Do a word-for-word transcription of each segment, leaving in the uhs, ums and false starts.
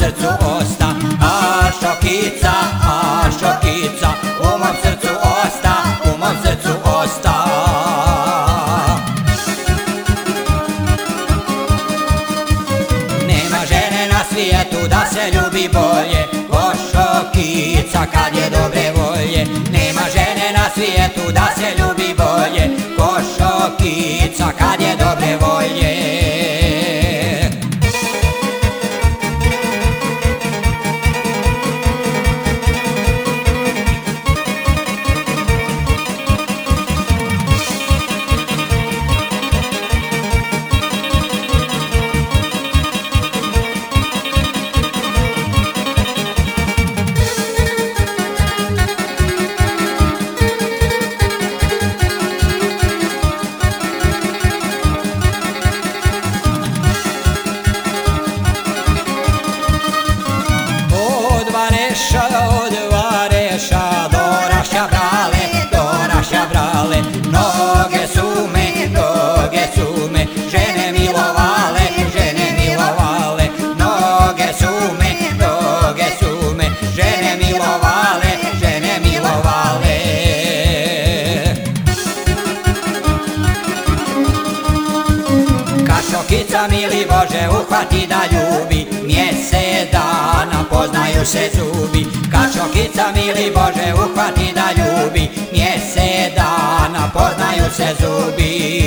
srcu osta. A Šokica, a Šokica, u mom srcu osta, u mom srcu osta. Nema žene na svijetu da se ljubi bolje ko Šokica kad je dobre volje. Nema žene na svijetu da se ljubi bolje ko Šokica kad je dobre volje. Od Vareša do Raša brale, do Raša brale. Mnoge su me, mnoge su me žene milovale, žene milovale. Mnoge su me, mnoge su me žene milovale, žene milovale. Kad Šokica mili Bože uhvati da ljubi, mjesec dana poznaju se zubi. Kad Šokica mili Bože uhvati da ljubi, mjesec dana poznaju se zubi.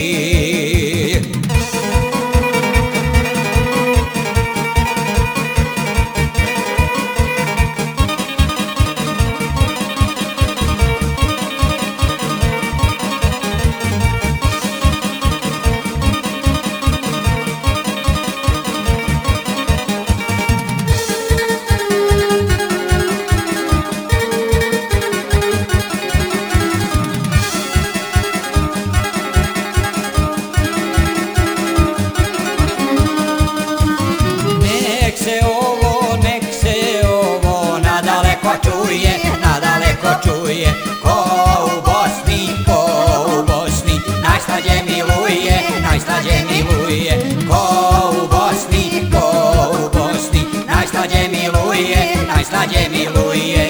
Čuje, nadaleko čuje, ko u Bosni, ko u Bosni, najslađe miluje, najslađe miluje. Ko u Bosni, ko u Bosni, najslađe miluje, najslađe miluje.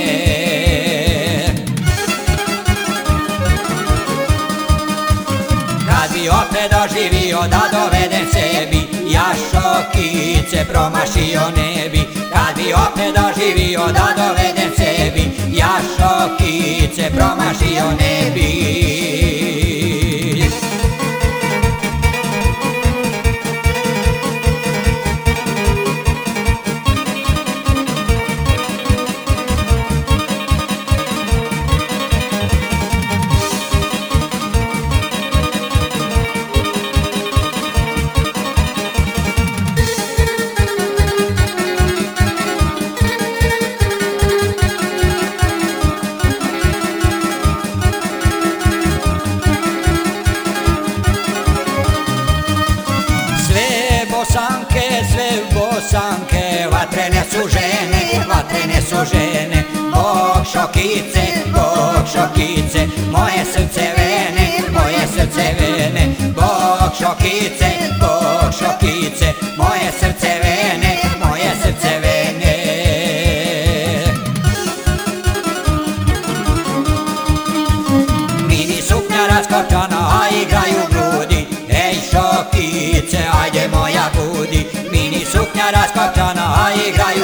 Kad bi opet doživio da dovedem sebi, ja Šokice promašio ne bi. Kad bi opet doživio da dovedem sebi, ja Šokice promašio ne bi. Sve Bosanke vatrene su žene, vatrene su žene. Bog Šokice, Bog Šokice, moje srce vene, moje srce vene. Bog Šokice, Bog Šokice, moje srce vene, moje srce vene. Mini suknja raskočana, a igraju grudi. Ej Šokice, ajde moja budi. Mini suknja raskočana, a igraju